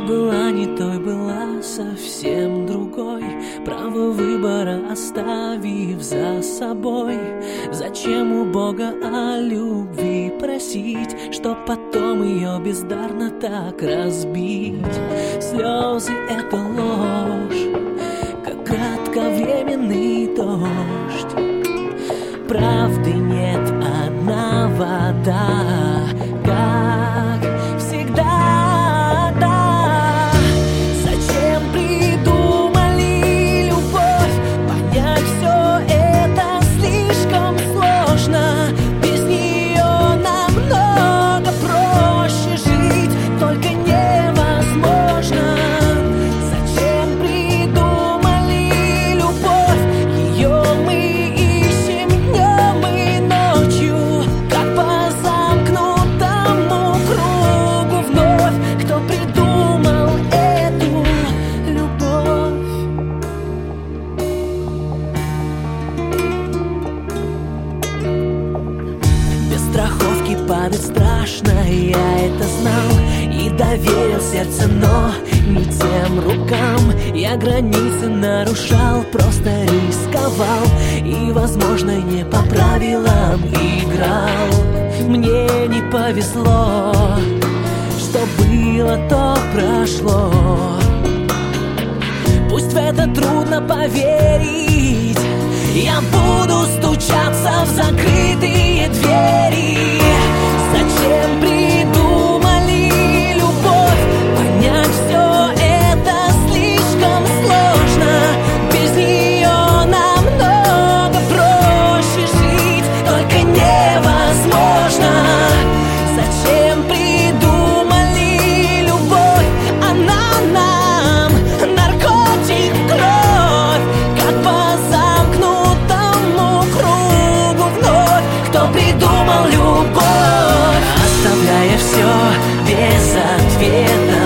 была не той, была совсем другой, право выбора оставив за собой. Зачем у Бога о любви просить, чтоб потом ее бездарно так разбить? Слезы — это ложь, как кратковременный дождь. Правды нет, одна вода, как всегда, да. Зачем придумали любовь? Понять все это слишком сложно. Без нее намного проще жить, только невозможно. Зачем придумали любовь? Ее мы ищем днем и ночью, как по замкнутому кругу вновь. Кто придумал эту любовь? Без страховки падать страшно, я это знал и доверил сердце, но не тем рукам. Я границы нарушал, просто рисковал и, возможно, не по правилам играл. Мне не повезло, что было, то прошло. Пусть в это трудно поверить, я буду стучаться в закрытые двери. Зачем придумали любовь? Понять все это слишком сложно. Без нее намного проще жить, только невозможно. Зачем придумали любовь? Она нам наркотик в кровь, как по замкнутому кругу вновь. Кто придумал любовь, оставляя все без ответа?